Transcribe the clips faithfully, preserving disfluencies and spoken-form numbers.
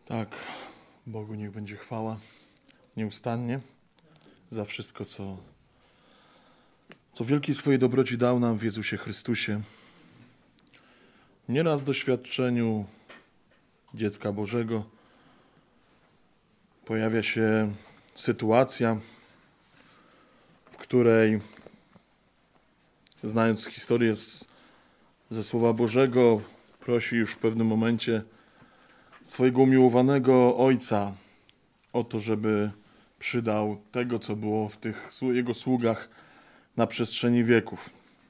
Tak, Bogu niech będzie chwała nieustannie za wszystko, co, co wielkiej swojej dobroci dał nam w Jezusie Chrystusie. Nieraz w doświadczeniu dziecka Bożego pojawia się sytuacja, w której, znając historię z, ze Słowa Bożego, prosi już w pewnym momencie swojego umiłowanego Ojca o to, żeby przydał tego, co było w tych Jego sługach na przestrzeni wieków.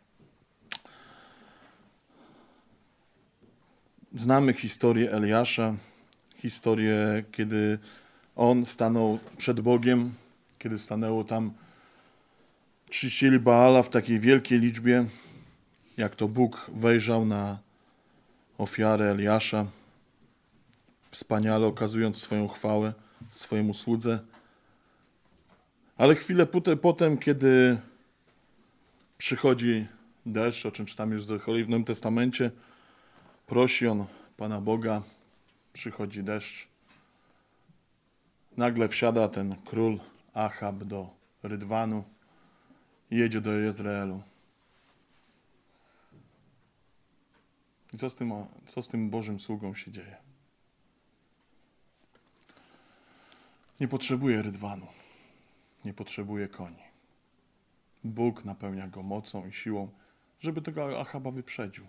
Znamy historię Eliasza, historię, kiedy on stanął przed Bogiem, kiedy stanęło tam czcicieli Baala w takiej wielkiej liczbie, jak to Bóg wejrzał na ofiarę Eliasza, wspaniale okazując swoją chwałę swojemu słudze. Ale chwilę potem, kiedy przychodzi deszcz, o czym czytamy już w Nowym Testamencie, prosi on Pana Boga, przychodzi deszcz. Nagle wsiada ten król Achab do Rydwanu i jedzie do Jezreelu. I co z tym, co z tym Bożym sługą się dzieje? Nie potrzebuje Rydwanu, nie potrzebuje koni. Bóg napełnia go mocą i siłą, żeby tego Achaba wyprzedził.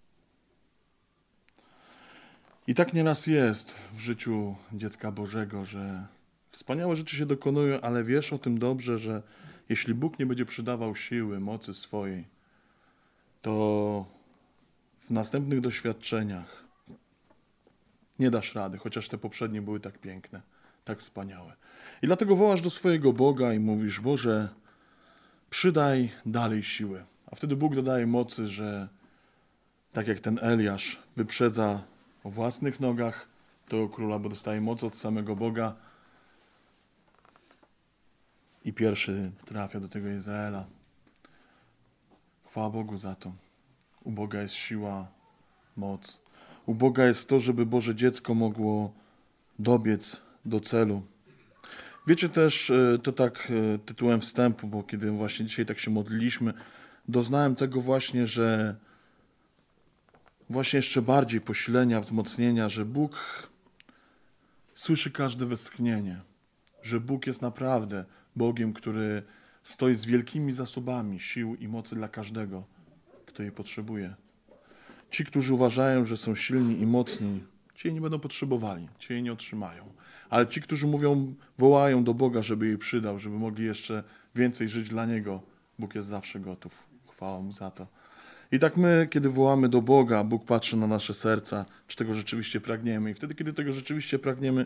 I tak nieraz jest w życiu dziecka Bożego, że wspaniałe rzeczy się dokonują, ale wiesz o tym dobrze, że jeśli Bóg nie będzie przydawał siły, mocy swojej, to w następnych doświadczeniach nie dasz rady, chociaż te poprzednie były tak piękne, tak wspaniałe. I dlatego wołasz do swojego Boga i mówisz: Boże, przydaj dalej siły. A wtedy Bóg dodaje mocy, że tak jak ten Eliasz wyprzedza o własnych nogach tego króla, bo dostaje moc od samego Boga i pierwszy trafia do tego Izraela. Chwała Bogu za to. U Boga jest siła, moc. U Boga jest to, żeby Boże dziecko mogło dobiec do celu. Wiecie też, to tak tytułem wstępu, bo kiedy właśnie dzisiaj tak się modliliśmy, doznałem tego właśnie, że właśnie jeszcze bardziej posilenia, wzmocnienia, że Bóg słyszy każde westchnienie, że Bóg jest naprawdę Bogiem, który stoi z wielkimi zasobami sił i mocy dla każdego, kto jej potrzebuje. Ci, którzy uważają, że są silni i mocni, ci jej nie będą potrzebowali, ci jej nie otrzymają. Ale ci, którzy mówią, wołają do Boga, żeby jej przydał, żeby mogli jeszcze więcej żyć dla Niego, Bóg jest zawsze gotów. Chwała Mu za to. I tak my, kiedy wołamy do Boga, Bóg patrzy na nasze serca, czy tego rzeczywiście pragniemy. I wtedy, kiedy tego rzeczywiście pragniemy,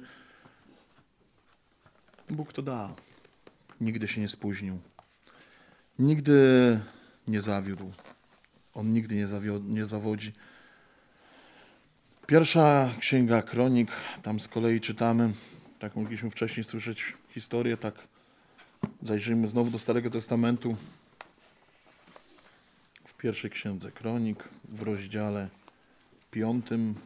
Bóg to da. Nigdy się nie spóźnił. Nigdy nie zawiódł. On nigdy nie, zawio- nie zawodzi. Pierwsza księga Kronik, tam z kolei czytamy, tak mogliśmy wcześniej słyszeć historię, tak zajrzyjmy znowu do Starego Testamentu. W pierwszej księdze Kronik, w rozdziale piątym.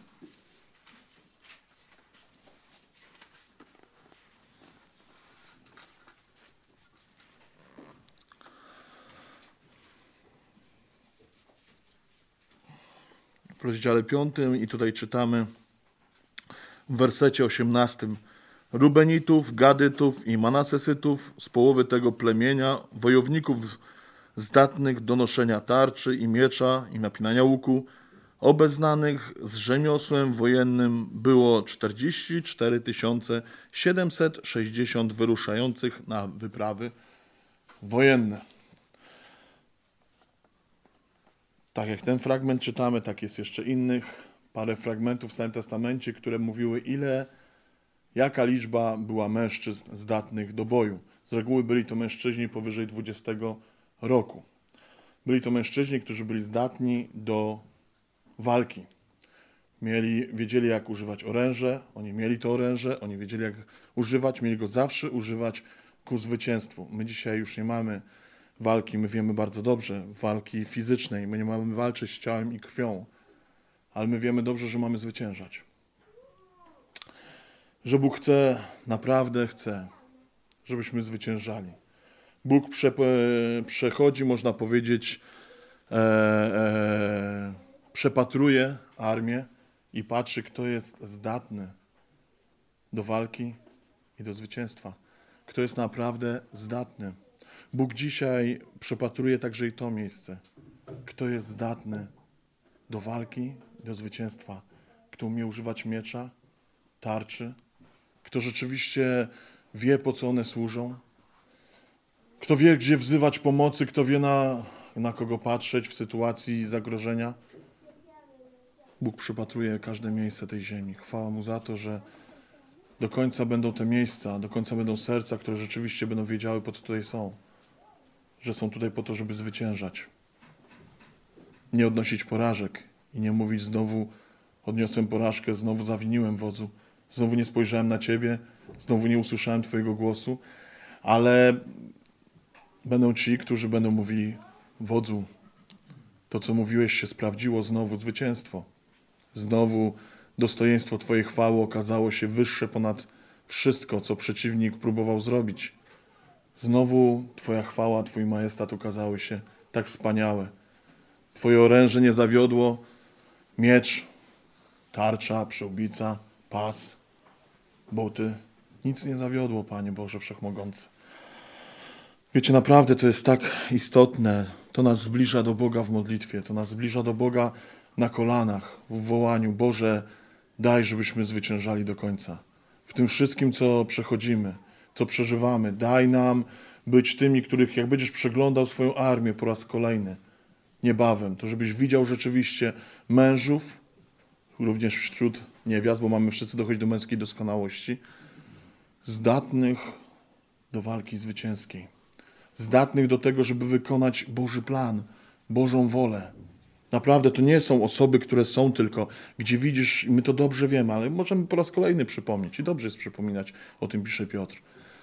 W rozdziale piątym i tutaj czytamy w wersecie osiemnastym. Rubenitów, Gadytów i Manasesytów z połowy tego plemienia, wojowników zdatnych do noszenia tarczy i miecza i napinania łuku, obeznanych z rzemiosłem wojennym było czterdzieści cztery tysiące siedemset sześćdziesiąt wyruszających na wyprawy wojenne. Tak jak ten fragment czytamy, tak jest jeszcze innych parę fragmentów w Starym Testamencie, które mówiły, ile, jaka liczba była mężczyzn zdatnych do boju. Z reguły byli to mężczyźni powyżej dwudziestego roku. Byli to mężczyźni, którzy byli zdatni do walki. Mieli, wiedzieli, jak używać oręże, oni mieli to oręże, oni wiedzieli, jak używać, mieli go zawsze używać ku zwycięstwu. My dzisiaj już nie mamy walki, my wiemy bardzo dobrze, walki fizycznej, my nie mamy walczyć z ciałem i krwią, ale my wiemy dobrze, że mamy zwyciężać. że Bóg chce, naprawdę chce, żebyśmy zwyciężali. Bóg prze, przechodzi, można powiedzieć, e, e, przepatruje armię i patrzy, kto jest zdatny do walki i do zwycięstwa. Kto jest naprawdę zdatny. Bóg dzisiaj przepatruje także i to miejsce. Kto jest zdatny do walki i do zwycięstwa. Kto umie używać miecza, tarczy. Kto rzeczywiście wie, po co one służą. Kto wie, gdzie wzywać pomocy. Kto wie, na, na kogo patrzeć w sytuacji zagrożenia. Bóg przypatruje każde miejsce tej ziemi. Chwała Mu za to, że do końca będą te miejsca, do końca będą serca, które rzeczywiście będą wiedziały, po co tutaj są. Że są tutaj po to, żeby zwyciężać. Nie odnosić porażek i nie mówić znowu odniosłem porażkę, znowu zawiniłem wodzu, znowu nie spojrzałem na Ciebie, znowu nie usłyszałem Twojego głosu, ale będą ci, którzy będą mówili wodzu, to co mówiłeś się sprawdziło, znowu zwycięstwo. Znowu dostojeństwo Twojej chwały okazało się wyższe ponad wszystko, co przeciwnik próbował zrobić. Znowu Twoja chwała, Twój majestat okazały się tak wspaniałe. Twoje oręże nie zawiodło, miecz, tarcza, przyłbica, pas, buty. Nic nie zawiodło, Panie Boże Wszechmogący. Wiecie, naprawdę to jest tak istotne. To nas zbliża do Boga w modlitwie, to nas zbliża do Boga na kolanach, w wołaniu. Boże, daj, żebyśmy zwyciężali do końca. W tym wszystkim, co przechodzimy, co przeżywamy. Daj nam być tymi, których jak będziesz przeglądał swoją armię po raz kolejny, niebawem, to żebyś widział rzeczywiście mężów, również wśród niewiast, bo mamy wszyscy dochodzić do męskiej doskonałości, zdatnych do walki zwycięskiej. Zdatnych do tego, żeby wykonać Boży plan, Bożą wolę. Naprawdę to nie są osoby, które są tylko, gdzie widzisz, my to dobrze wiemy, ale możemy po raz kolejny przypomnieć i dobrze jest przypominać, o tym pisze Piotr.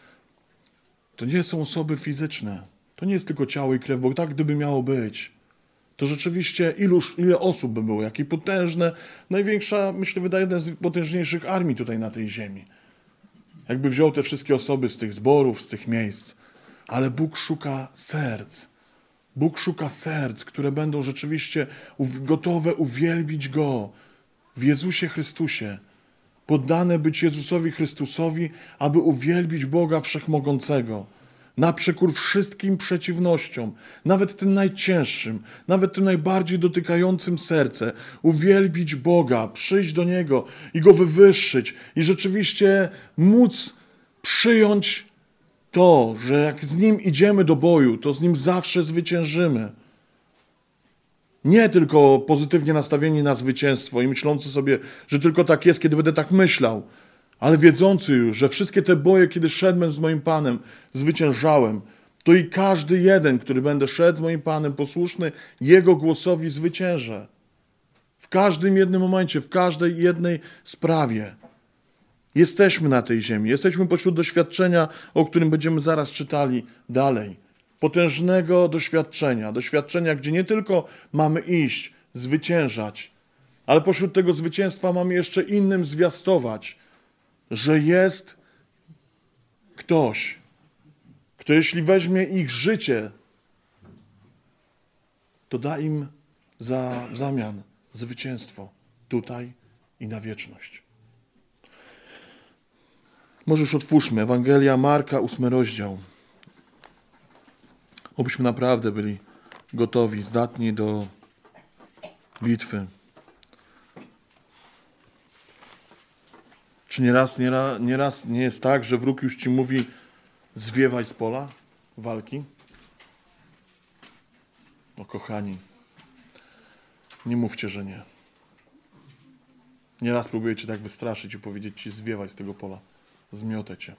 To nie są osoby fizyczne, to nie jest tylko ciało i krew, bo tak gdyby miało być, to rzeczywiście iluż, ile osób by było, jakie potężne, największa, myślę, wydaje jedna z potężniejszych armii tutaj na tej ziemi. Jakby wziął te wszystkie osoby z tych zborów, z tych miejsc. Ale Bóg szuka serc. Bóg szuka serc, które będą rzeczywiście gotowe uwielbić Go w Jezusie Chrystusie. Poddane być Jezusowi Chrystusowi, aby uwielbić Boga Wszechmogącego. Na przekór wszystkim przeciwnościom, nawet tym najcięższym, nawet tym najbardziej dotykającym serce. Uwielbić Boga, przyjść do Niego i Go wywyższyć i rzeczywiście móc przyjąć to, że jak z Nim idziemy do boju, to z Nim zawsze zwyciężymy. Nie tylko pozytywnie nastawieni na zwycięstwo i myślący sobie, że tylko tak jest, kiedy będę tak myślał, ale wiedzący już, że wszystkie te boje, kiedy szedłem z moim Panem, zwyciężałem, to i każdy jeden, który będę szedł z moim Panem, posłuszny Jego głosowi, zwyciężę. W każdym jednym momencie, w każdej jednej sprawie. Jesteśmy na tej ziemi, jesteśmy pośród doświadczenia, o którym będziemy zaraz czytali dalej. Potężnego doświadczenia, doświadczenia, gdzie nie tylko mamy iść, zwyciężać, ale pośród tego zwycięstwa mamy jeszcze innym zwiastować, że jest ktoś, kto jeśli weźmie ich życie, to da im za w zamian zwycięstwo tutaj i na wieczność. Może już otwórzmy Ewangelia Marka, ósmy rozdział. Obyśmy naprawdę byli gotowi, zdatni do bitwy. Czy nieraz, nieraz, nieraz nie jest tak, że wróg już ci mówi zwiewaj z pola walki? No kochani, nie mówcie, że nie. Nieraz próbuję cię tak wystraszyć i powiedzieć ci zwiewaj z tego pola. Zmiotę cię.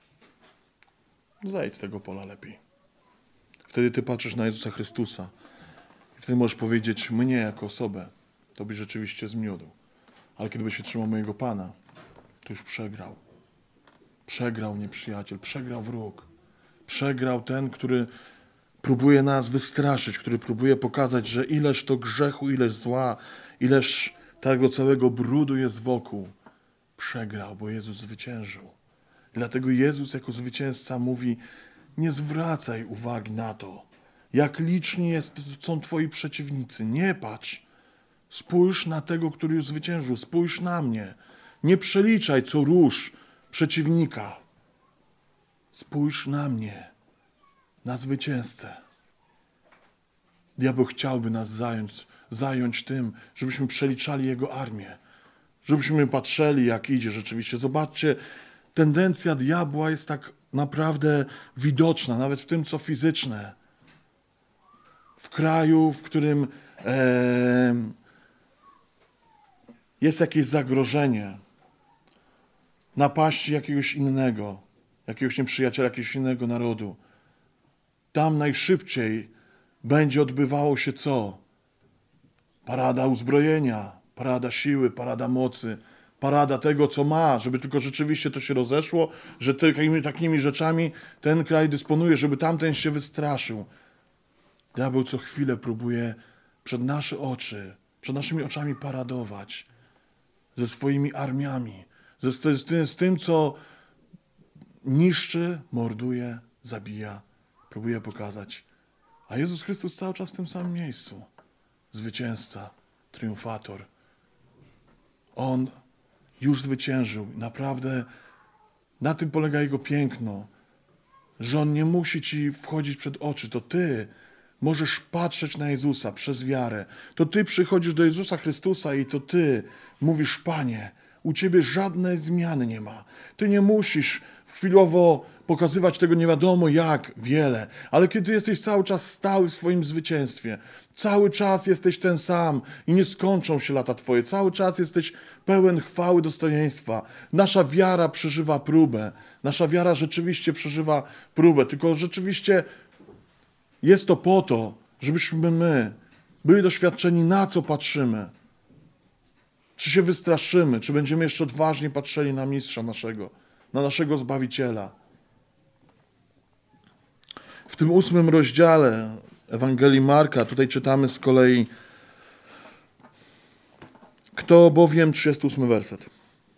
Zejdź z tego pola lepiej. Wtedy ty patrzysz na Jezusa Chrystusa. I wtedy możesz powiedzieć, mnie jako osobę, to byś rzeczywiście zmiódł. Ale kiedy byś się trzymał mojego Pana, to już przegrał. Przegrał nieprzyjaciel, przegrał wróg. Przegrał ten, który próbuje nas wystraszyć, który próbuje pokazać, że ileż to grzechu, ileż zła, ileż tego całego brudu jest wokół. przegrał, bo Jezus zwyciężył. Dlatego Jezus jako zwycięzca mówi, nie zwracaj uwagi na to, jak liczni jest, są twoi przeciwnicy. Nie patrz. Spójrz na tego, który już zwyciężył. Spójrz na mnie. Nie przeliczaj co róż przeciwnika. Spójrz na mnie, na zwycięzcę. Diabeł chciałby nas zająć, zająć tym, żebyśmy przeliczali jego armię. Żebyśmy patrzyli, jak idzie rzeczywiście. Zobaczcie, tendencja diabła jest tak naprawdę widoczna, nawet w tym, co fizyczne. W kraju, w którym e, jest jakieś zagrożenie, napaści jakiegoś innego, jakiegoś nieprzyjaciela, jakiegoś innego narodu, tam najszybciej będzie odbywało się co? Parada uzbrojenia, parada siły, parada mocy, parada tego, co ma, żeby tylko rzeczywiście to się rozeszło, że takimi, takimi rzeczami ten kraj dysponuje, żeby tamten się wystraszył. Diabeł co chwilę próbuje przed nasze oczy, przed naszymi oczami paradować ze swoimi armiami, ze, z, tym, z tym, co niszczy, morduje, zabija, próbuje pokazać. A Jezus Chrystus cały czas w tym samym miejscu. Zwycięzca, triumfator. On już zwyciężył. Naprawdę na tym polega Jego piękno, że On nie musi ci wchodzić przed oczy. To Ty możesz patrzeć na Jezusa przez wiarę. To Ty przychodzisz do Jezusa Chrystusa i to Ty mówisz, Panie, u Ciebie żadnej zmiany nie ma. Ty nie musisz chwilowo pokazywać tego nie wiadomo jak wiele, ale kiedy jesteś cały czas stały w swoim zwycięstwie, cały czas jesteś ten sam i nie skończą się lata Twoje, cały czas jesteś pełen chwały, dostojeństwa. Nasza wiara przeżywa próbę, nasza wiara rzeczywiście przeżywa próbę, tylko rzeczywiście jest to po to, żebyśmy my byli doświadczeni, na co patrzymy. Czy się wystraszymy, czy będziemy jeszcze odważnie patrzyli na Mistrza naszego, na naszego Zbawiciela. W tym ósmym rozdziale Ewangelii Marka, tutaj czytamy z kolei, kto bowiem, trzydziesty ósmy werset,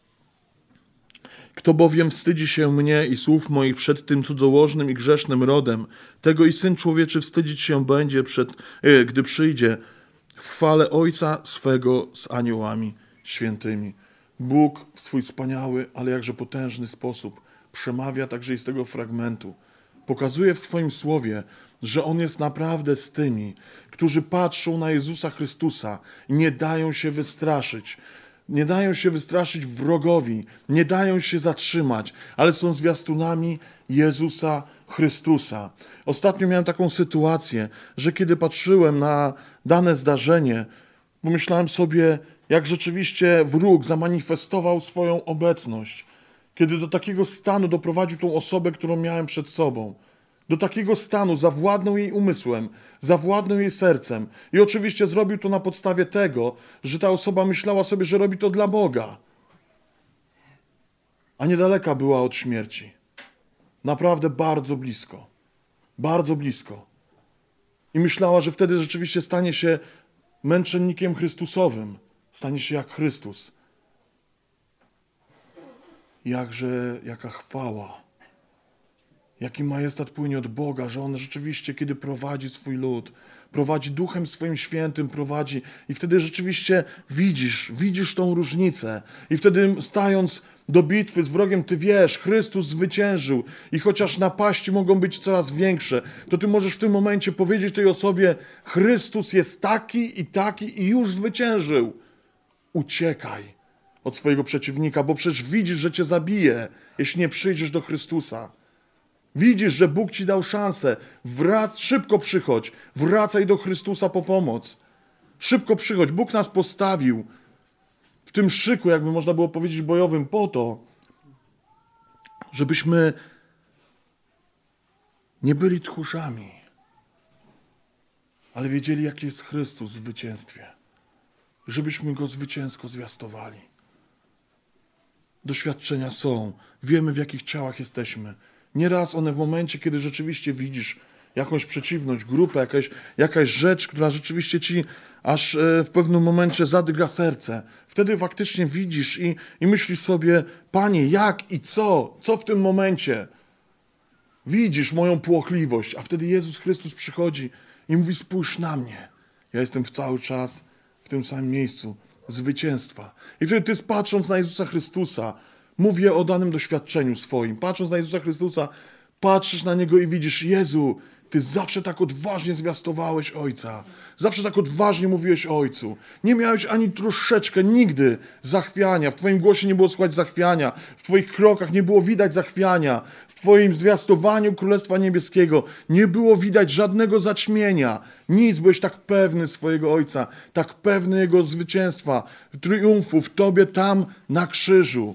kto bowiem wstydzi się mnie i słów moich przed tym cudzołożnym i grzesznym rodem, tego i Syn Człowieczy wstydzić się będzie, przed, e, gdy przyjdzie w chwale Ojca swego z aniołami świętymi. Bóg w swój wspaniały, ale jakże potężny sposób przemawia także i z tego fragmentu. Pokazuje w swoim słowie, że On jest naprawdę z tymi, którzy patrzą na Jezusa Chrystusa i nie dają się wystraszyć. Nie dają się wystraszyć wrogowi, nie dają się zatrzymać, ale są zwiastunami Jezusa Chrystusa. Ostatnio miałem taką sytuację, że kiedy patrzyłem na dane zdarzenie, pomyślałem sobie, jak rzeczywiście wróg zamanifestował swoją obecność. Kiedy do takiego stanu doprowadził tą osobę, którą miałem przed sobą. Do takiego stanu zawładnął jej umysłem, zawładnął jej sercem. I oczywiście zrobił to na podstawie tego, że ta osoba myślała sobie, że robi to dla Boga. A niedaleka była od śmierci. Naprawdę bardzo blisko. Bardzo blisko. I myślała, że wtedy rzeczywiście stanie się męczennikiem Chrystusowym. Stanie się jak Chrystus. Jakże, jaka chwała, jaki majestat płynie od Boga, że On rzeczywiście, kiedy prowadzi swój lud, prowadzi Duchem swoim Świętym, prowadzi i wtedy rzeczywiście widzisz, widzisz tą różnicę i wtedy stając do bitwy z wrogiem, ty wiesz, Chrystus zwyciężył i chociaż napaści mogą być coraz większe, to ty możesz w tym momencie powiedzieć tej osobie, Chrystus jest taki i taki i już zwyciężył. Uciekaj od swojego przeciwnika, bo przecież widzisz, że cię zabije, jeśli nie przyjdziesz do Chrystusa. Widzisz, że Bóg ci dał szansę. Wrac, szybko przychodź. Wracaj do Chrystusa po pomoc. Szybko przychodź. Bóg nas postawił w tym szyku, jakby można było powiedzieć, bojowym po to, żebyśmy nie byli tchórzami, ale wiedzieli, jaki jest Chrystus w zwycięstwie. Żebyśmy Go zwycięsko zwiastowali. Doświadczenia są. Wiemy, w jakich ciałach jesteśmy. Nieraz one w momencie, kiedy rzeczywiście widzisz, jakąś przeciwność, grupę, jakaś, jakaś rzecz, która rzeczywiście ci aż w pewnym momencie zadryga serce. Wtedy faktycznie widzisz i, i myślisz sobie, Panie, jak i co? Co w tym momencie? Widzisz moją płochliwość, a wtedy Jezus Chrystus przychodzi i mówi, spójrz na mnie. Ja jestem w cały czas w tym samym miejscu zwycięstwa. I wtedy ty, patrząc na Jezusa Chrystusa, mówię o danym doświadczeniu swoim, patrząc na Jezusa Chrystusa, patrzysz na Niego i widzisz, Jezu, Ty zawsze tak odważnie zwiastowałeś Ojca. Zawsze tak odważnie mówiłeś o Ojcu. Nie miałeś ani troszeczkę nigdy zachwiania. W Twoim głosie nie było słychać zachwiania. W Twoich krokach nie było widać zachwiania. W Twoim zwiastowaniu Królestwa Niebieskiego nie było widać żadnego zaćmienia. Nic, byłeś tak pewny swojego Ojca, tak pewny Jego zwycięstwa, triumfu w Tobie tam na krzyżu.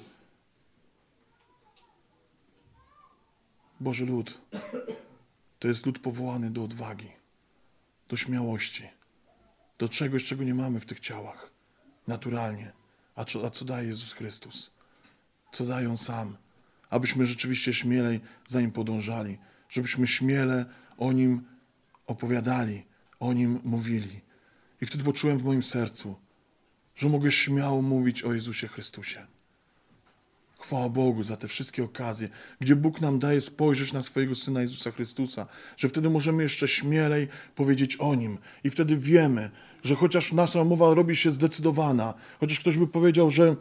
Boży lud. To jest lud powołany do odwagi, do śmiałości, do czegoś, czego nie mamy w tych ciałach, naturalnie. A co, a co daje Jezus Chrystus? Co daje On sam? Abyśmy rzeczywiście śmielej za Nim podążali, żebyśmy śmiele o Nim opowiadali, o Nim mówili. I wtedy poczułem w moim sercu, że mogę śmiało mówić o Jezusie Chrystusie. Chwała Bogu za te wszystkie okazje, gdzie Bóg nam daje spojrzeć na swojego Syna Jezusa Chrystusa, że wtedy możemy jeszcze śmielej powiedzieć o Nim. I wtedy wiemy, że chociaż nasza mowa robi się zdecydowana, chociaż ktoś by powiedział, że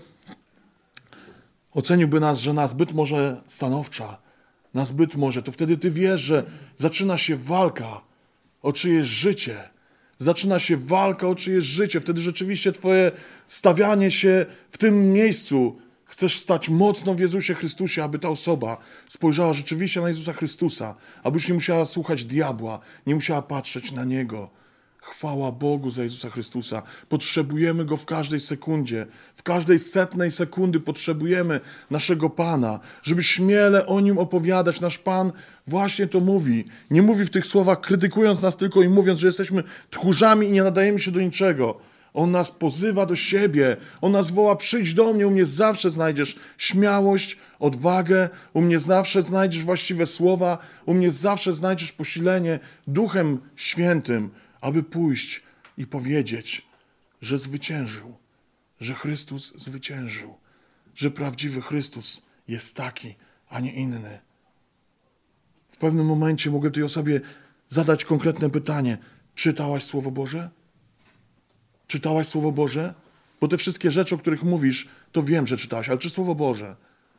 oceniłby nas, że na zbyt może stanowcza, na zbyt może, to wtedy ty wiesz, że zaczyna się walka o czyjeś życie. Zaczyna się walka o czyjeś życie. Wtedy rzeczywiście twoje stawianie się w tym miejscu, chcesz stać mocno w Jezusie Chrystusie, aby ta osoba spojrzała rzeczywiście na Jezusa Chrystusa, abyś nie musiała słuchać diabła, nie musiała patrzeć na Niego. Chwała Bogu za Jezusa Chrystusa. Potrzebujemy Go w każdej sekundzie. W każdej setnej sekundy potrzebujemy naszego Pana, żeby śmiele o Nim opowiadać. Nasz Pan właśnie to mówi. Nie mówi w tych słowach, krytykując nas tylko i mówiąc, że jesteśmy tchórzami i nie nadajemy się do niczego. On nas pozywa do siebie. On nas woła, przyjdź do mnie, u mnie zawsze znajdziesz śmiałość, odwagę, u mnie zawsze znajdziesz właściwe słowa, u mnie zawsze znajdziesz posilenie Duchem Świętym, aby pójść i powiedzieć, że zwyciężył, że Chrystus zwyciężył, że prawdziwy Chrystus jest taki, a nie inny. W pewnym momencie mogę tej osobie zadać konkretne pytanie. Czytałaś Słowo Boże? Czytałaś Słowo Boże? Bo te wszystkie rzeczy, o których mówisz, to wiem, że czytałaś, ale czy Słowo Boże?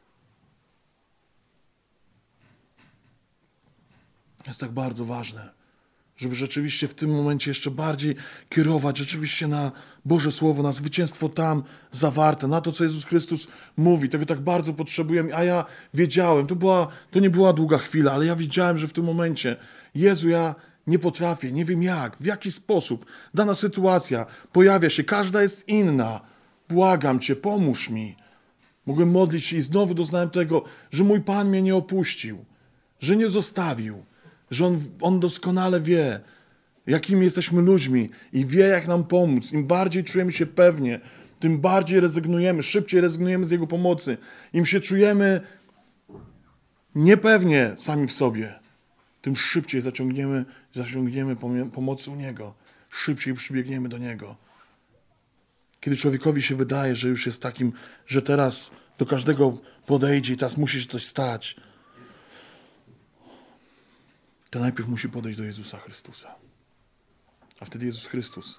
Jest tak bardzo ważne, żeby rzeczywiście w tym momencie jeszcze bardziej kierować rzeczywiście na Boże Słowo, na zwycięstwo tam zawarte, na to, co Jezus Chrystus mówi. Tego tak bardzo potrzebujemy, a ja wiedziałem, to, była, to nie była długa chwila, ale ja wiedziałem, że w tym momencie, Jezu, ja nie potrafię, nie wiem jak, w jaki sposób dana sytuacja pojawia się, każda jest inna. Błagam Cię, pomóż mi. Mogłem modlić się i znowu doznałem tego, że mój Pan mnie nie opuścił, że nie zostawił, że On, on doskonale wie, jakimi jesteśmy ludźmi i wie, jak nam pomóc. Im bardziej czujemy się pewnie, tym bardziej rezygnujemy, szybciej rezygnujemy z Jego pomocy. Im się czujemy niepewnie sami w sobie, tym szybciej zaciągniemy, zaciągniemy pomocy u Niego. Szybciej przybiegniemy do Niego. Kiedy człowiekowi się wydaje, że już jest takim, że teraz do każdego podejdzie i teraz musi się coś stać, to najpierw musi podejść do Jezusa Chrystusa. A wtedy Jezus Chrystus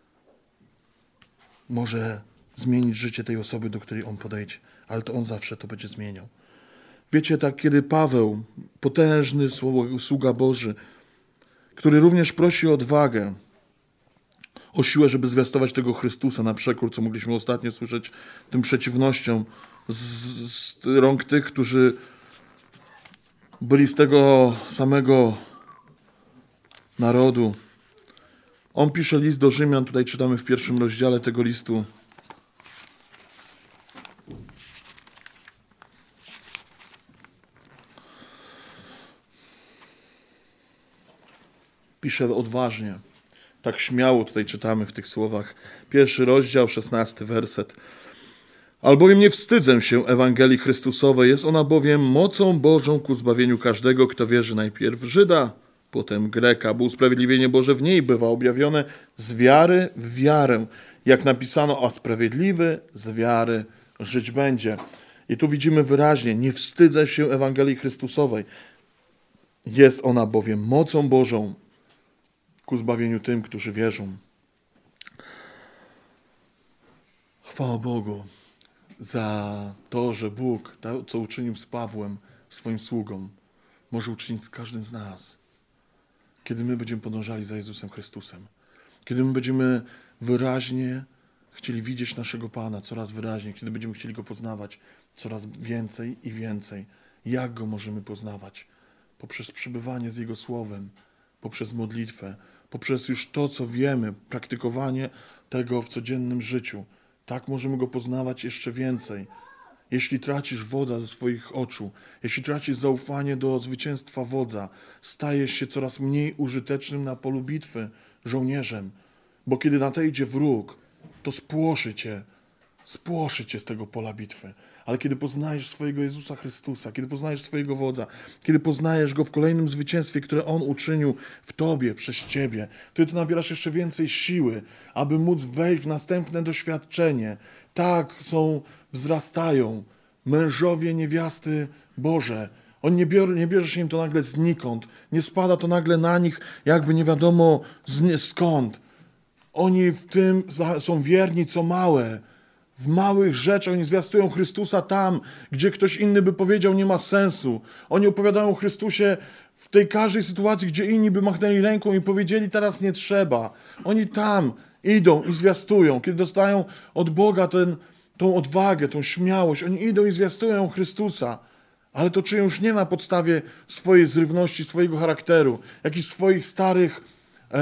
może zmienić życie tej osoby, do której On podejdzie. Ale to On zawsze to będzie zmieniał. Wiecie, tak kiedy Paweł, potężny sługa Boży, który również prosi o odwagę, o siłę, żeby zwiastować tego Chrystusa na przekór, co mogliśmy ostatnio słyszeć, tym przeciwnościom z, z rąk tych, którzy byli z tego samego narodu. On pisze list do Rzymian, tutaj czytamy w pierwszym rozdziale tego listu. Pisze odważnie, tak śmiało tutaj czytamy w tych słowach. Pierwszy rozdział, szesnasty werset. Albowiem nie wstydzę się Ewangelii Chrystusowej, jest ona bowiem mocą Bożą ku zbawieniu każdego, kto wierzy, najpierw Żyda, potem Greka, bo usprawiedliwienie Boże w niej bywa objawione z wiary w wiarę. Jak napisano, a sprawiedliwy z wiary żyć będzie. I tu widzimy wyraźnie, nie wstydzę się Ewangelii Chrystusowej. Jest ona bowiem mocą Bożą ku zbawieniu tym, którzy wierzą. Chwała Bogu za to, że Bóg, to, co uczynił z Pawłem, swoim sługą, może uczynić z każdym z nas. Kiedy my będziemy podążali za Jezusem Chrystusem. Kiedy my będziemy wyraźnie chcieli widzieć naszego Pana coraz wyraźniej, kiedy będziemy chcieli Go poznawać coraz więcej i więcej. Jak Go możemy poznawać? Poprzez przebywanie z Jego Słowem, poprzez modlitwę, poprzez już to, co wiemy, praktykowanie tego w codziennym życiu. Tak możemy Go poznawać jeszcze więcej. Jeśli tracisz wodza ze swoich oczu, jeśli tracisz zaufanie do zwycięstwa wodza, stajesz się coraz mniej użytecznym na polu bitwy żołnierzem. Bo kiedy nadejdzie wróg, to spłoszy cię, spłoszy cię z tego pola bitwy. Ale kiedy poznajesz swojego Jezusa Chrystusa, kiedy poznajesz swojego wodza, kiedy poznajesz Go w kolejnym zwycięstwie, które On uczynił w tobie, przez ciebie, wtedy ty nabierasz jeszcze więcej siły, aby móc wejść w następne doświadczenie. Tak są, wzrastają mężowie, niewiasty Boże. On nie, bior, nie bierze się im to nagle znikąd, nie spada to nagle na nich, jakby nie wiadomo z, skąd. Oni w tym są wierni, co małe. W małych rzeczach oni zwiastują Chrystusa tam, gdzie ktoś inny by powiedział, nie ma sensu. Oni opowiadają o Chrystusie w tej każdej sytuacji, gdzie inni by machnęli ręką i powiedzieli, teraz nie trzeba. Oni tam idą i zwiastują. Kiedy dostają od Boga ten, tą odwagę, tą śmiałość, oni idą i zwiastują Chrystusa. Ale to czynią już nie na podstawie swojej zrywności, swojego charakteru, jakichś swoich starych, e,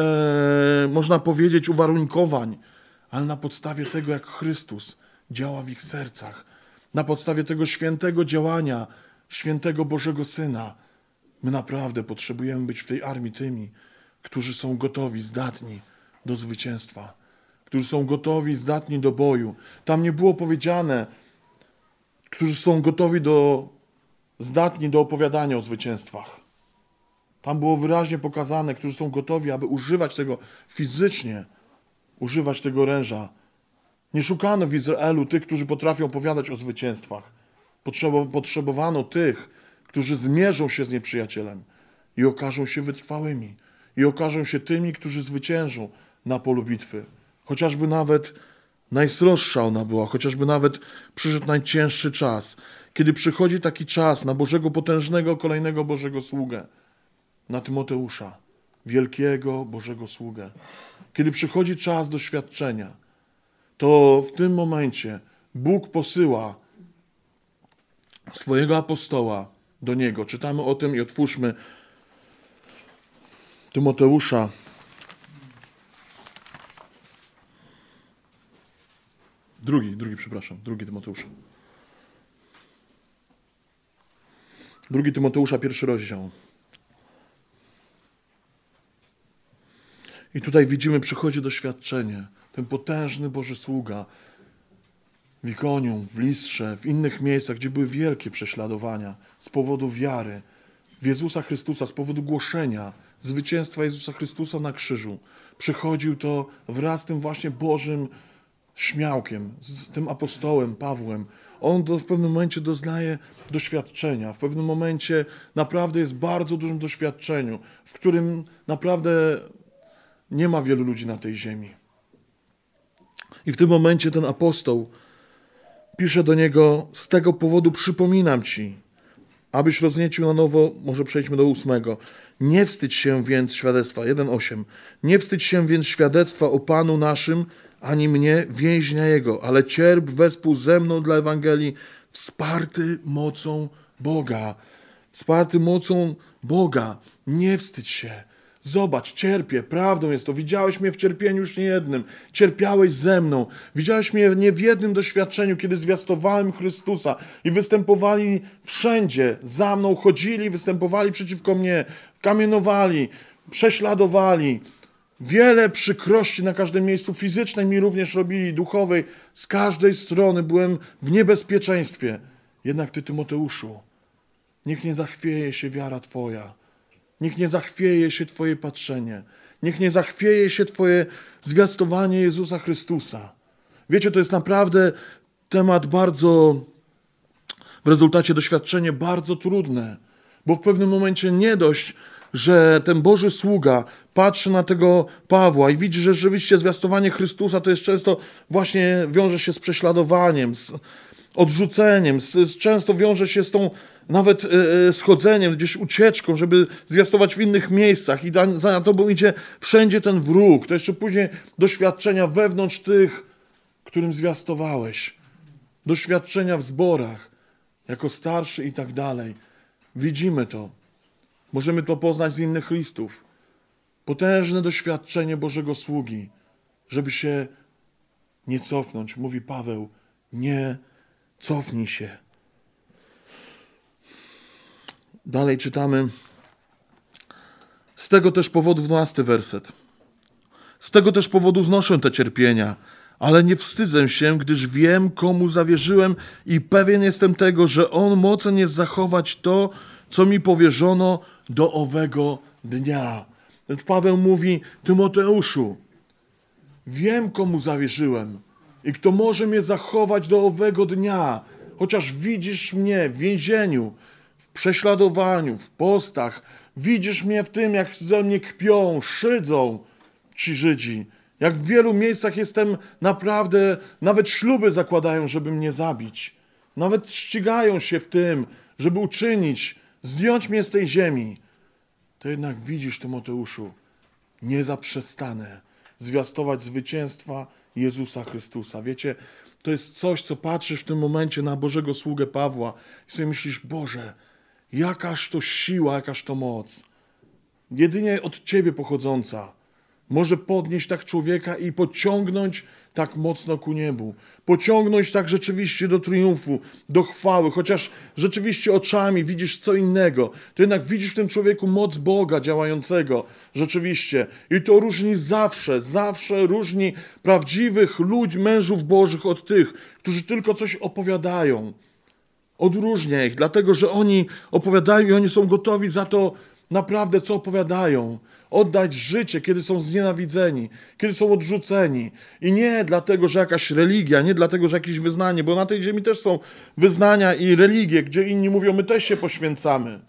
e, można powiedzieć, uwarunkowań, ale na podstawie tego, jak Chrystus działa w ich sercach, na podstawie tego świętego działania, świętego Bożego Syna. My naprawdę potrzebujemy być w tej armii tymi, którzy są gotowi, zdatni do zwycięstwa, którzy są gotowi, zdatni do boju. Tam nie było powiedziane, którzy są gotowi do, zdatni do opowiadania o zwycięstwach. Tam było wyraźnie pokazane, którzy są gotowi, aby używać tego fizycznie, używać tego oręża. Nie szukano w Izraelu tych, którzy potrafią opowiadać o zwycięstwach. Potrzebowano tych, którzy zmierzą się z nieprzyjacielem i okażą się wytrwałymi. I okażą się tymi, którzy zwyciężą na polu bitwy. Chociażby nawet najsroższa ona była, chociażby nawet przyszedł najcięższy czas. Kiedy przychodzi taki czas na Bożego potężnego, kolejnego Bożego sługę, na Tymoteusza, wielkiego Bożego sługę. Kiedy przychodzi czas doświadczenia, to w tym momencie Bóg posyła swojego apostoła do niego. Czytamy o tym i otwórzmy Tymoteusza. Drugi, drugi, przepraszam, drugi Tymoteusza. Drugi Tymoteusza, pierwszy rozdział. I tutaj widzimy, przychodzi doświadczenie. Ten potężny Boży sługa w Ikonium, w Listrze, w innych miejscach, gdzie były wielkie prześladowania z powodu wiary w Jezusa Chrystusa, z powodu głoszenia zwycięstwa Jezusa Chrystusa na krzyżu. Przychodził to wraz z tym właśnie Bożym śmiałkiem, z tym apostołem Pawłem. On do, w pewnym momencie doznaje doświadczenia. W pewnym momencie naprawdę jest w bardzo dużym doświadczeniu, w którym naprawdę nie ma wielu ludzi na tej ziemi. I w tym momencie ten apostoł pisze do niego, z tego powodu przypominam ci, abyś rozniecił na nowo, może przejdźmy do ósmego. Nie wstydź się więc świadectwa, jeden osiem. Nie wstydź się więc świadectwa o Panu naszym, ani mnie, więźnia Jego, ale cierp wespół ze mną dla Ewangelii, wsparty mocą Boga. Wsparty mocą Boga. Nie wstydź się. Zobacz, cierpię, prawdą jest to. Widziałeś mnie w cierpieniu już niejednym. Cierpiałeś ze mną. Widziałeś mnie nie w jednym doświadczeniu, kiedy zwiastowałem Chrystusa i występowali wszędzie. Za mną chodzili, występowali przeciwko mnie, kamienowali, prześladowali. Wiele przykrości na każdym miejscu, fizycznej mi również robili, duchowej. Z każdej strony byłem w niebezpieczeństwie. Jednak ty, Tymoteuszu, niech nie zachwieje się wiara twoja. Niech nie zachwieje się Twoje patrzenie. Niech nie zachwieje się Twoje zwiastowanie Jezusa Chrystusa. Wiecie, to jest naprawdę temat bardzo, w rezultacie doświadczenie bardzo trudne, bo w pewnym momencie nie dość, że ten Boży sługa patrzy na tego Pawła i widzi, że rzeczywiście zwiastowanie Chrystusa to jest często właśnie wiąże się z prześladowaniem, z odrzuceniem, z, z, często wiąże się z tą nawet e, schodzeniem, gdzieś ucieczką, żeby zwiastować w innych miejscach i za, za tobą idzie wszędzie ten wróg. To jeszcze później doświadczenia wewnątrz tych, którym zwiastowałeś. Doświadczenia w zborach, jako starszy i tak dalej. Widzimy to. Możemy to poznać z innych listów. Potężne doświadczenie Bożego sługi, żeby się nie cofnąć. Mówi Paweł, nie cofnij się. Dalej czytamy. Z tego też powodu, dwunasty werset. Z tego też powodu znoszę te cierpienia, ale nie wstydzę się, gdyż wiem, komu zawierzyłem i pewien jestem tego, że On mocen jest zachować to, co mi powierzono do owego dnia. Paweł mówi, Tymoteuszu, wiem, komu zawierzyłem i kto może mnie zachować do owego dnia, chociaż widzisz mnie w więzieniu, w prześladowaniu, w postach, widzisz mnie w tym, jak ze mnie kpią, szydzą ci Żydzi. Jak w wielu miejscach jestem naprawdę, nawet śluby zakładają, żeby mnie zabić. Nawet ścigają się w tym, żeby uczynić, zdjąć mnie z tej ziemi. To jednak widzisz, Tymoteuszu, nie zaprzestanę zwiastować zwycięstwa Jezusa Chrystusa. Wiecie, to jest coś, co patrzysz w tym momencie na Bożego sługę Pawła i sobie myślisz, Boże, jakaż to siła, jakaż to moc. Jedynie od Ciebie pochodząca może podnieść tak człowieka i pociągnąć tak mocno ku niebu. Pociągnąć tak rzeczywiście do triumfu, do chwały. Chociaż rzeczywiście oczami widzisz co innego, to jednak widzisz w tym człowieku moc Boga działającego. Rzeczywiście. I to różni zawsze, zawsze różni prawdziwych ludzi, mężów Bożych od tych, którzy tylko coś opowiadają. Odróżnia ich, dlatego że oni opowiadają i oni są gotowi za to naprawdę, co opowiadają. Oddać życie, kiedy są znienawidzeni, kiedy są odrzuceni. I nie dlatego, że jakaś religia, nie dlatego, że jakieś wyznanie, bo na tej ziemi też są wyznania i religie, gdzie inni mówią, my też się poświęcamy.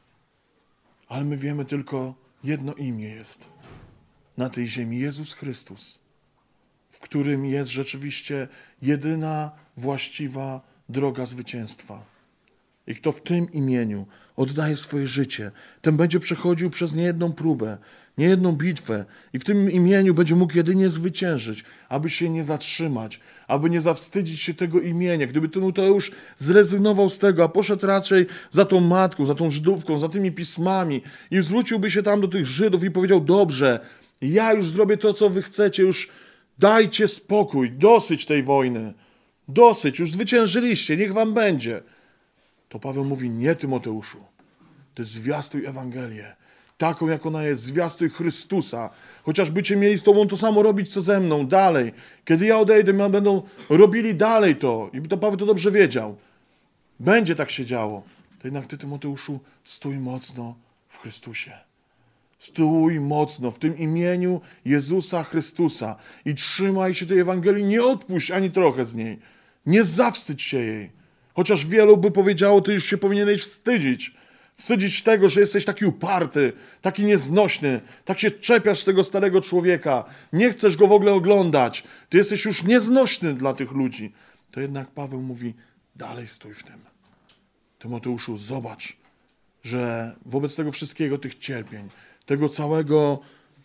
Ale my wiemy tylko, jedno imię jest na tej ziemi, Jezus Chrystus, w którym jest rzeczywiście jedyna właściwa droga zwycięstwa. I kto w tym imieniu oddaje swoje życie, ten będzie przechodził przez niejedną próbę, niejedną bitwę i w tym imieniu będzie mógł jedynie zwyciężyć, aby się nie zatrzymać, aby nie zawstydzić się tego imienia. Gdyby Tymoteusz zrezygnował z tego, a poszedł raczej za tą matką, za tą Żydówką, za tymi pismami i zwróciłby się tam do tych Żydów i powiedział, dobrze, ja już zrobię to, co wy chcecie, już dajcie spokój, dosyć tej wojny, dosyć, już zwyciężyliście, niech wam będzie. To Paweł mówi, nie Tymoteuszu, ty zwiastuj Ewangelię, taką jak ona jest, zwiastuj Chrystusa, chociaż bycie mieli z tobą to samo robić, co ze mną, dalej. Kiedy ja odejdę, będą robili dalej to. I to Paweł to dobrze wiedział. Będzie tak się działo. To jednak ty, Tymoteuszu, stój mocno w Chrystusie. Stój mocno w tym imieniu Jezusa Chrystusa i trzymaj się tej Ewangelii, nie odpuść ani trochę z niej. Nie zawstydź się jej. Chociaż wielu by powiedziało, ty już się powinieneś wstydzić. Wstydzić tego, że jesteś taki uparty, taki nieznośny, tak się czepiasz tego starego człowieka. Nie chcesz go w ogóle oglądać. Ty jesteś już nieznośny dla tych ludzi. To jednak Paweł mówi, dalej stój w tym. Tymoteuszu, zobacz, że wobec tego wszystkiego, tych cierpień, tego całego,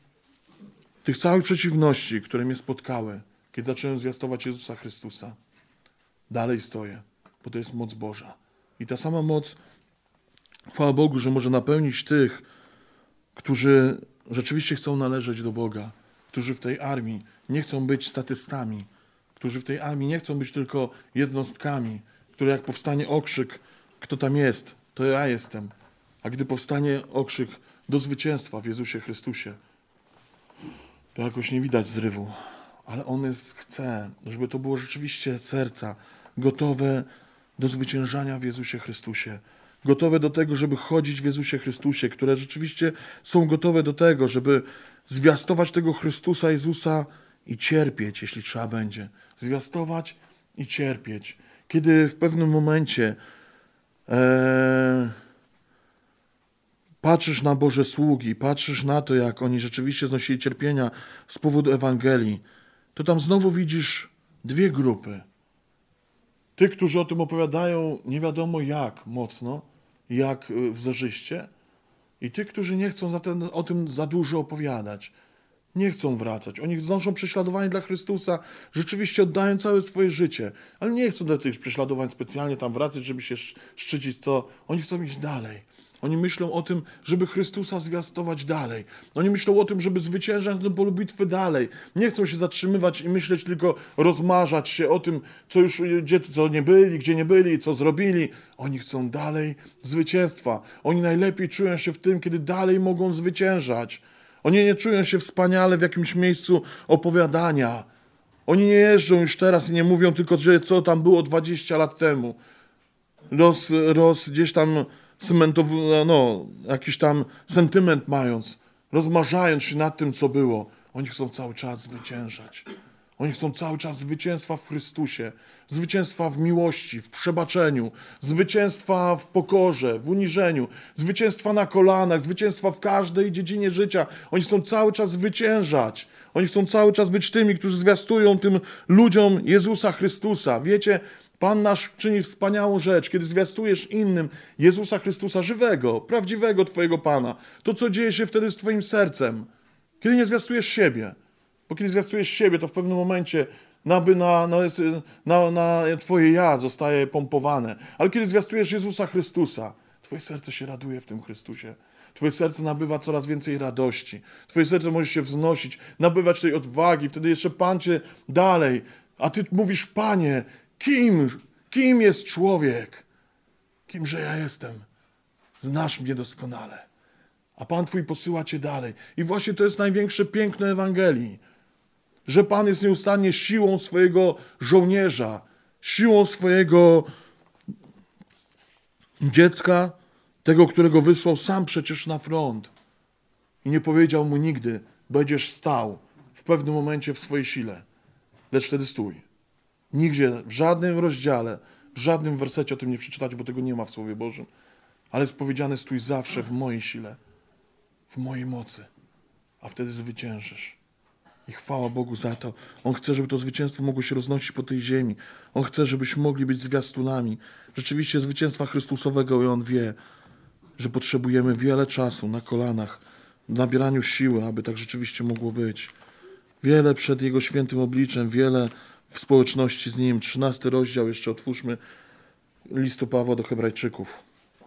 tych całych przeciwności, które mnie spotkały, kiedy zacząłem zwiastować Jezusa Chrystusa, dalej stoję. Bo to jest moc Boża. I ta sama moc, chwała Bogu, że może napełnić tych, którzy rzeczywiście chcą należeć do Boga, którzy w tej armii nie chcą być statystami, którzy w tej armii nie chcą być tylko jednostkami, które jak powstanie okrzyk, kto tam jest, to ja jestem. A gdy powstanie okrzyk do zwycięstwa w Jezusie Chrystusie, to jakoś nie widać zrywu. Ale On jest, chce, żeby to było rzeczywiście serca gotowe do zwyciężania w Jezusie Chrystusie, gotowe do tego, żeby chodzić w Jezusie Chrystusie, które rzeczywiście są gotowe do tego, żeby zwiastować tego Chrystusa Jezusa i cierpieć, jeśli trzeba będzie. Zwiastować i cierpieć. Kiedy w pewnym momencie e, patrzysz na Boże sługi, patrzysz na to, jak oni rzeczywiście znosili cierpienia z powodu Ewangelii, to tam znowu widzisz dwie grupy. Tych, którzy o tym opowiadają nie wiadomo jak mocno, jak wzorzyście, i tych, którzy nie chcą za ten, o tym za dużo opowiadać. Nie chcą wracać. Oni znoszą prześladowanie dla Chrystusa, rzeczywiście oddają całe swoje życie, ale nie chcą do tych prześladowań specjalnie tam wracać, żeby się szczycić to. Oni chcą iść dalej. Oni myślą o tym, żeby Chrystusa zwiastować dalej. Oni myślą o tym, żeby zwyciężać na tym polu bitwy dalej. Nie chcą się zatrzymywać i myśleć, tylko rozmarzać się o tym, co już, gdzie, co nie byli, gdzie nie byli, co zrobili. Oni chcą dalej zwycięstwa. Oni najlepiej czują się w tym, kiedy dalej mogą zwyciężać. Oni nie czują się wspaniale w jakimś miejscu opowiadania. Oni nie jeżdżą już teraz i nie mówią tylko, że co tam było dwadzieścia lat temu. Roz, roz gdzieś tam cementowy, no, jakiś tam sentyment mając, rozmarzając się nad tym, co było. Oni chcą cały czas zwyciężać. Oni chcą cały czas zwycięstwa w Chrystusie, zwycięstwa w miłości, w przebaczeniu, zwycięstwa w pokorze, w uniżeniu, zwycięstwa na kolanach, zwycięstwa w każdej dziedzinie życia. Oni chcą cały czas zwyciężać. Oni chcą cały czas być tymi, którzy zwiastują tym ludziom Jezusa Chrystusa. Wiecie, Pan nasz czyni wspaniałą rzecz, kiedy zwiastujesz innym Jezusa Chrystusa żywego, prawdziwego Twojego Pana. To, co dzieje się wtedy z Twoim sercem, kiedy nie zwiastujesz siebie. Bo kiedy zwiastujesz siebie, to w pewnym momencie na, na, na, na, na Twoje ja zostaje pompowane. Ale kiedy zwiastujesz Jezusa Chrystusa, Twoje serce się raduje w tym Chrystusie. Twoje serce nabywa coraz więcej radości. Twoje serce może się wznosić, nabywać tej odwagi. Wtedy jeszcze Pan Cię dalej. A Ty mówisz, Panie, kim, kim jest człowiek? Kimże ja jestem? Znasz mnie doskonale. A Pan Twój posyła Cię dalej. I właśnie to jest największe piękno Ewangelii. Że Pan jest nieustannie siłą swojego żołnierza, siłą swojego dziecka, tego, którego wysłał sam przecież na front. I nie powiedział mu nigdy, będziesz stał w pewnym momencie w swojej sile. Lecz wtedy stój. Nigdzie, w żadnym rozdziale, w żadnym wersecie o tym nie przeczytać, bo tego nie ma w Słowie Bożym. Ale jest powiedziane, stój zawsze w mojej sile, w mojej mocy, a wtedy zwyciężysz. I chwała Bogu za to. On chce, żeby to zwycięstwo mogło się roznosić po tej ziemi. On chce, żebyśmy mogli być zwiastunami rzeczywiście zwycięstwa Chrystusowego i On wie, że potrzebujemy wiele czasu na kolanach, w nabieraniu siły, aby tak rzeczywiście mogło być. Wiele przed Jego świętym obliczem, wiele w społeczności z Nim. Trzynasty rozdział, jeszcze otwórzmy listu Pawła do Hebrajczyków.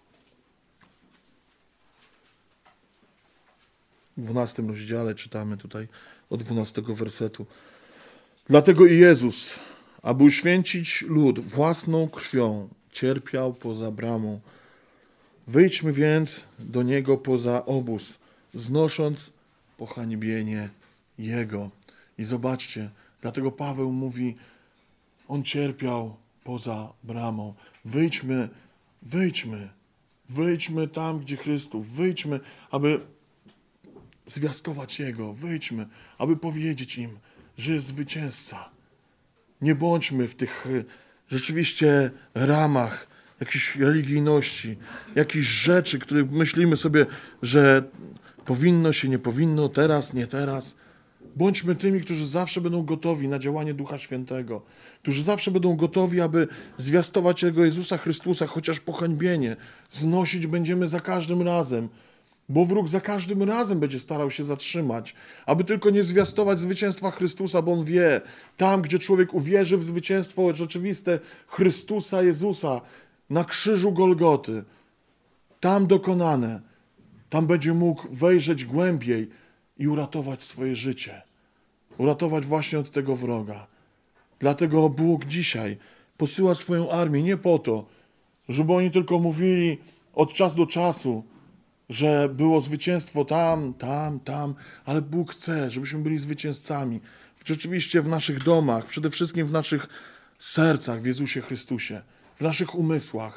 W dwunastym rozdziale czytamy tutaj od dwunastego wersetu. Dlatego i Jezus, aby uświęcić lud własną krwią, cierpiał poza bramą. Wyjdźmy więc do Niego poza obóz, znosząc pohańbienie Jego. I zobaczcie, dlatego Paweł mówi, On cierpiał poza bramą. Wyjdźmy, wyjdźmy, wyjdźmy tam, gdzie Chrystus, wyjdźmy, aby zwiastować Jego, wyjdźmy, aby powiedzieć im, że jest zwycięzca. Nie bądźmy w tych rzeczywiście ramach jakiejś religijności, jakichś rzeczy, które myślimy sobie, że powinno się, nie powinno, teraz, nie teraz. Bądźmy tymi, którzy zawsze będą gotowi na działanie Ducha Świętego, którzy zawsze będą gotowi, aby zwiastować Jego Jezusa Chrystusa, chociaż pohańbienie znosić będziemy za każdym razem, bo wróg za każdym razem będzie starał się zatrzymać, aby tylko nie zwiastować zwycięstwa Chrystusa, bo On wie, tam, gdzie człowiek uwierzy w zwycięstwo rzeczywiste Chrystusa Jezusa na krzyżu Golgoty, tam dokonane, tam będzie mógł wejrzeć głębiej i uratować swoje życie. Uratować właśnie od tego wroga. Dlatego Bóg dzisiaj posyła swoją armię nie po to, żeby oni tylko mówili od czasu do czasu, że było zwycięstwo tam, tam, tam, ale Bóg chce, żebyśmy byli zwycięzcami. Rzeczywiście w naszych domach, przede wszystkim w naszych sercach w Jezusie Chrystusie, w naszych umysłach,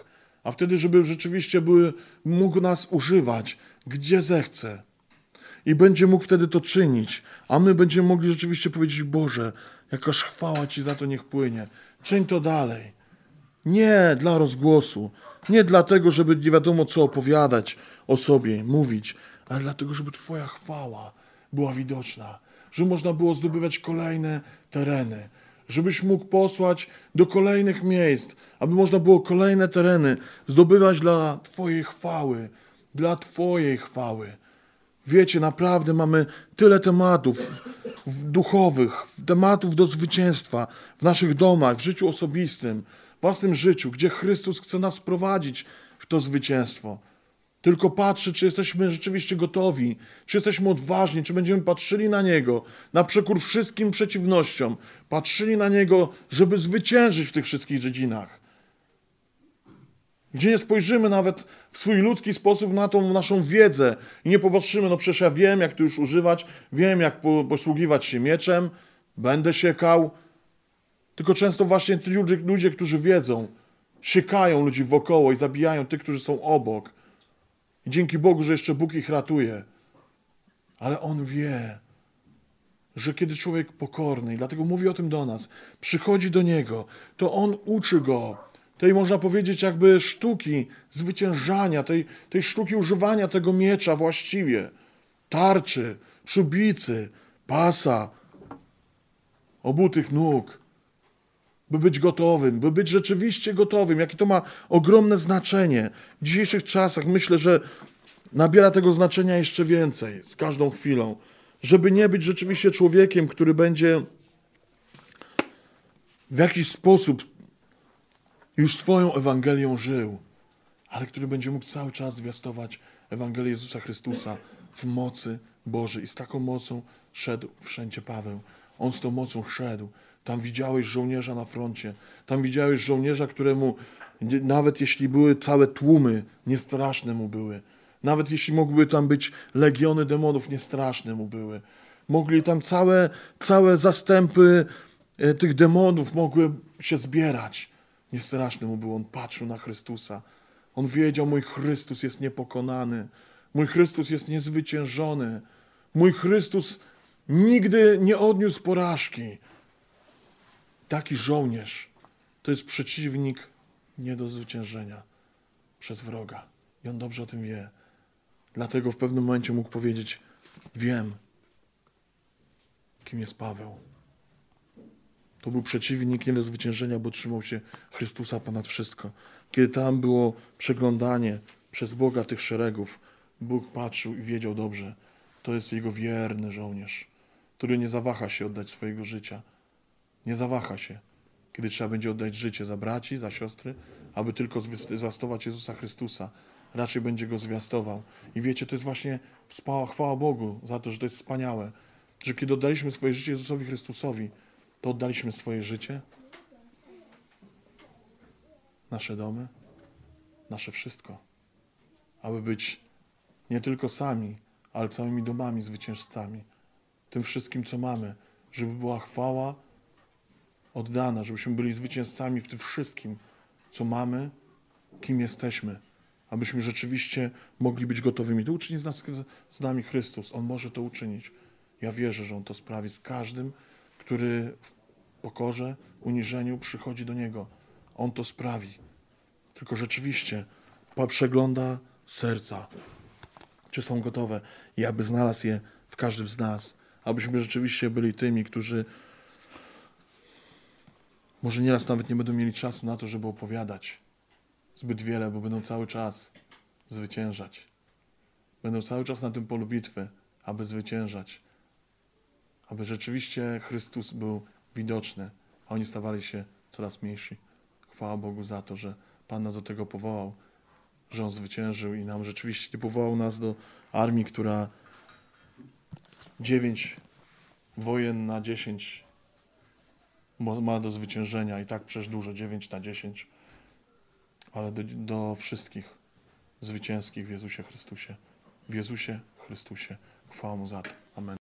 A wtedy, żeby rzeczywiście były, mógł nas używać, gdzie zechce. I będzie mógł wtedy to czynić. A my będziemy mogli rzeczywiście powiedzieć, Boże, jakaż chwała Ci za to niech płynie. Czyń to dalej. Nie dla rozgłosu. Nie dlatego, żeby nie wiadomo co opowiadać o sobie, mówić, ale dlatego, żeby Twoja chwała była widoczna. Żeby można było zdobywać kolejne tereny. Żebyś mógł posłać do kolejnych miejsc, aby można było kolejne tereny zdobywać dla Twojej chwały. Dla Twojej chwały. Wiecie, naprawdę mamy tyle tematów duchowych, tematów do zwycięstwa w naszych domach, w życiu osobistym, w własnym życiu, gdzie Chrystus chce nas prowadzić w to zwycięstwo. Tylko patrzy, czy jesteśmy rzeczywiście gotowi, czy jesteśmy odważni, czy będziemy patrzyli na Niego, na przekór wszystkim przeciwnościom, patrzyli na Niego, żeby zwyciężyć w tych wszystkich dziedzinach. Gdzie nie spojrzymy nawet w swój ludzki sposób na tą naszą wiedzę i nie popatrzymy, no przecież ja wiem, jak to już używać, wiem, jak posługiwać się mieczem, będę siekał. Tylko często właśnie ci ludzie, ludzie, którzy wiedzą, siekają ludzi wokoło i zabijają tych, którzy są obok. I dzięki Bogu, że jeszcze Bóg ich ratuje. Ale On wie, że kiedy człowiek pokorny, i dlatego mówi o tym do nas, przychodzi do Niego, to On uczy go tej, można powiedzieć, jakby sztuki zwyciężania, tej, tej sztuki używania tego miecza właściwie, tarczy, przyłbicy, pasa, obutych nóg, by być gotowym, by być rzeczywiście gotowym. Jakie to ma ogromne znaczenie. W dzisiejszych czasach myślę, że nabiera tego znaczenia jeszcze więcej z każdą chwilą, żeby nie być rzeczywiście człowiekiem, który będzie w jakiś sposób już swoją Ewangelią żył, ale który będzie mógł cały czas zwiastować Ewangelię Jezusa Chrystusa w mocy Bożej. I z taką mocą szedł wszędzie Paweł. On z tą mocą szedł. Tam widziałeś żołnierza na froncie. Tam widziałeś żołnierza, któremu nawet jeśli były całe tłumy, niestraszne mu były. Nawet jeśli mogły tam być legiony demonów, niestraszne mu były. Mogli tam całe, całe zastępy tych demonów mogły się zbierać. Niestraszny mu był, on patrzył na Chrystusa. On wiedział, mój Chrystus jest niepokonany. Mój Chrystus jest niezwyciężony. Mój Chrystus nigdy nie odniósł porażki. Taki żołnierz to jest przeciwnik nie do zwyciężenia przez wroga. I on dobrze o tym wie. Dlatego w pewnym momencie mógł powiedzieć, wiem, kim jest Paweł. To był przeciwnik nie do zwyciężenia, bo trzymał się Chrystusa ponad wszystko. Kiedy tam było przeglądanie przez Boga tych szeregów, Bóg patrzył i wiedział dobrze, to jest Jego wierny żołnierz, który nie zawaha się oddać swojego życia. Nie zawaha się, kiedy trzeba będzie oddać życie za braci, za siostry, aby tylko zwiastować Jezusa Chrystusa. Raczej będzie Go zwiastował. I wiecie, to jest właśnie chwała Bogu za to, że to jest wspaniałe, że kiedy oddaliśmy swoje życie Jezusowi Chrystusowi, to oddaliśmy swoje życie, nasze domy, nasze wszystko, aby być nie tylko sami, ale całymi domami zwycięzcami. Tym wszystkim, co mamy, żeby była chwała oddana, żebyśmy byli zwycięzcami w tym wszystkim, co mamy, kim jesteśmy, abyśmy rzeczywiście mogli być gotowymi. To uczyni z nas z nami Chrystus. On może to uczynić. Ja wierzę, że On to sprawi z każdym, który w pokorze, uniżeniu przychodzi do Niego. On to sprawi. Tylko rzeczywiście Pan przegląda serca, czy są gotowe i aby znalazł je w każdym z nas. Abyśmy rzeczywiście byli tymi, którzy może nieraz nawet nie będą mieli czasu na to, żeby opowiadać zbyt wiele, bo będą cały czas zwyciężać. Będą cały czas na tym polu bitwy, aby zwyciężać. Aby rzeczywiście Chrystus był widoczny, a oni stawali się coraz mniejsi. Chwała Bogu za to, że Pan nas do tego powołał, że On zwyciężył i nam rzeczywiście nie powołał nas do armii, która dziewięć wojen na dziesięć ma do zwyciężenia i tak przecież dużo, dziewięć na dziesięć, ale do, do wszystkich zwycięskich w Jezusie Chrystusie. W Jezusie Chrystusie. Chwała Mu za to. Amen.